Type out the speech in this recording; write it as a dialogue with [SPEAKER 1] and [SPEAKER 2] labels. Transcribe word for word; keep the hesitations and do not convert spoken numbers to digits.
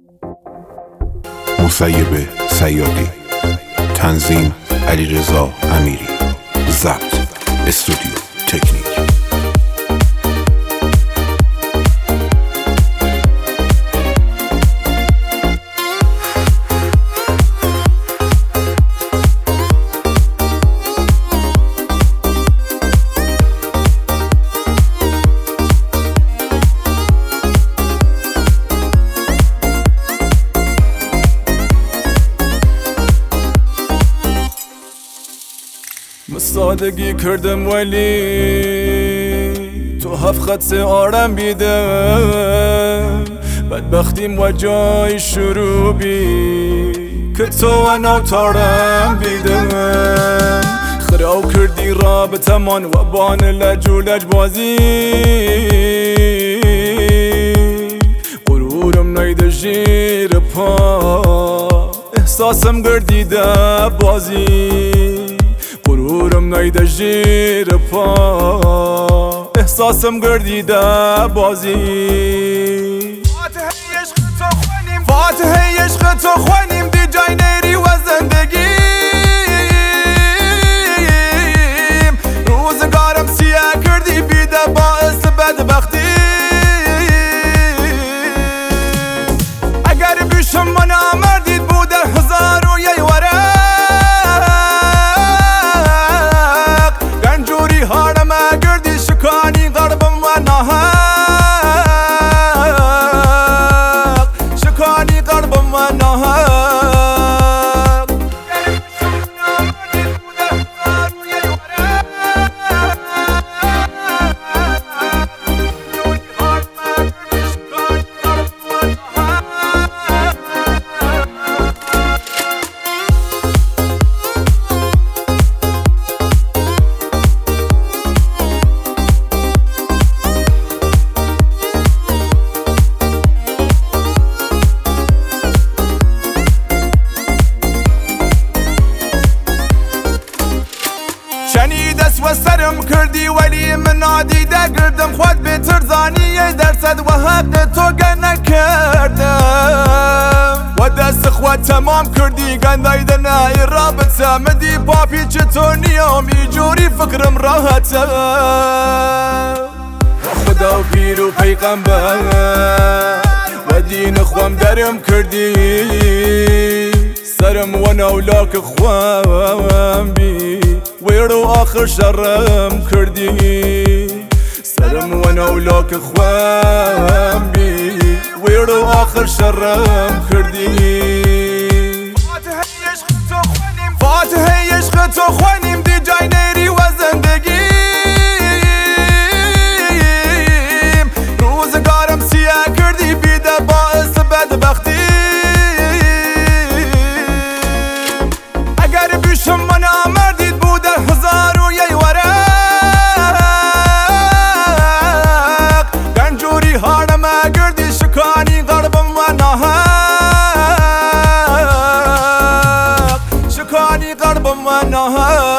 [SPEAKER 1] مسیب صیادی، تنظیم علیرضا امیری، ضبط استودیو تکنیک.
[SPEAKER 2] سادگی کردم ولی تو هفت خط آرم بیدم، بدبختیم و جای شروع بی که تو انا تارم بیدم. خراو کردی رابطمان و بان لجولج بازی، غرورم نیده جیر پا، احساسم گردیده بازی. غرورم نیده جیر پا، احساسم گردیده بازی. فاتحه عشق تو خوانیم دی جای نیری و زندگیم، روزگارم سیاه کردی بیده باعث بدبختی. اگر بیشم من آمردید بوده هزار و یه ورق، شکانی قربم و ناحق، شکانی قربم و ناحق. شنیدست و سرم کردی ولی من نادیده گردم، خود بهتر زانی یه درصد و حق تو گه نکردم. و دست خود تمام کردی گندایده نه رابطه، مدی پاپی چطور نیام ایجوری فکرم راحته. خدا و پیر و پیغمبر و دین خوام درم کردی، سرم و نولاک خوام بی ویرو آخر شرم کردی. سرم و نولاک خوام بی ویرو آخر شرم کردی. فاتحه عشق تو خوانیم دی جای نیری و زندگیم، روزگارم سیاه کردی بیده باعث بدبختی. اگر بیشم من آمردید بوده هزار و یه ورق، گنجوری هارم گردی شکانی قربم و ناحق، شکانی قربم و ناحق.